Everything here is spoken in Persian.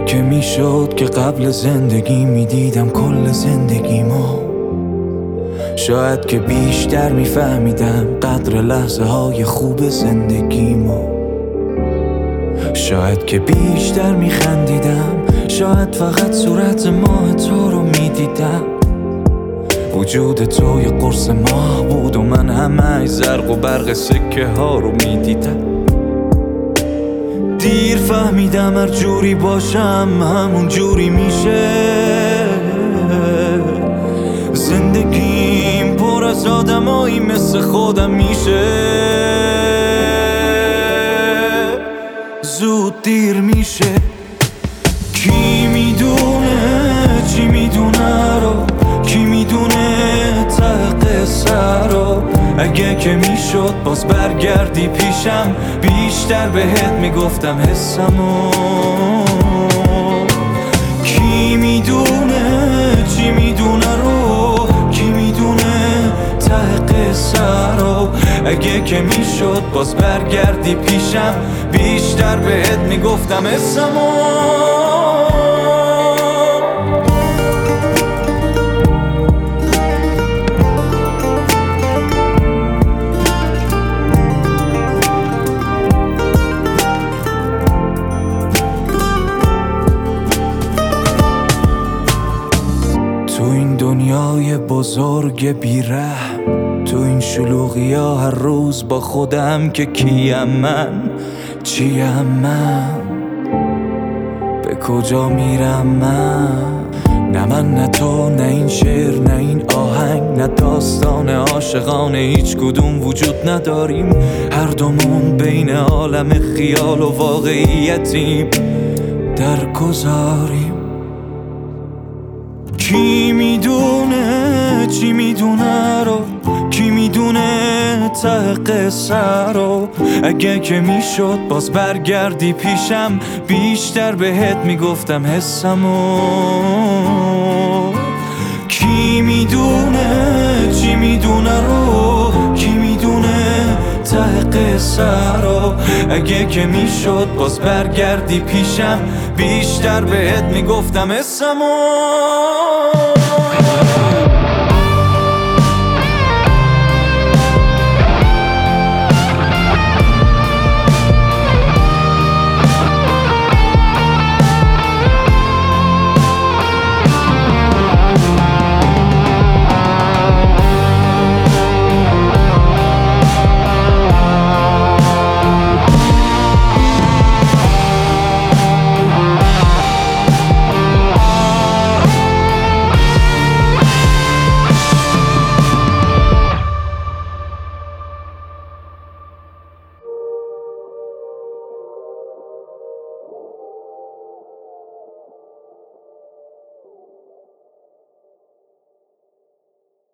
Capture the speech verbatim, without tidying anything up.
که میشد که قبل زندگی میدیدم کل زندگیمو، شاید که بیشتر میفهمیدم قدر لحظه های خوب زندگیمو، شاید که بیشتر میخندیدم، شاید فقط صورت ماه تو رو میدیدم. وجود تو یه قرص ماه بود و من همه زرق و برق سکه ها رو میدیدم. دیر فهمیدم هر جوری باشم همون جوری میشه. زندگیم پر از آدمایی مثل خودم میشه. زود دیر میشه. کی میدونه چی میدونه رو، کی میدونه ته قصه رو. اگه که میشد باز برگردی پیشم، بیشتر بهت میگفتم حسمو. کی میدونه چی میدونه رو، کی میدونه ته قصه رو. اگه که میشد باز برگردی پیشم، بیشتر بهت میگفتم حسمو. تو این دنیای بزرگ بیرحم، تو این شلوغی ها هر روز با خودم که کیم من، چیم من، به کجا میرم من. نه من نه تو نه این شعر نه این آهنگ نه داستان عاشقانه، هیچ کدوم وجود نداریم. هر دومون بین عالم خیال و واقعیتیم در گذاریم. کی میدونه چی میدونه رو، کی میدونه ته قصه رو. اگه که میشد باز برگردی پیشم، بیشتر بهت میگفتم حسمو. کی میدونه چی میدونه رو، کی میدونه ته قصه رو. اگه که میشد باز برگردی پیشم، بیشتر بهت میگفتم حسمو.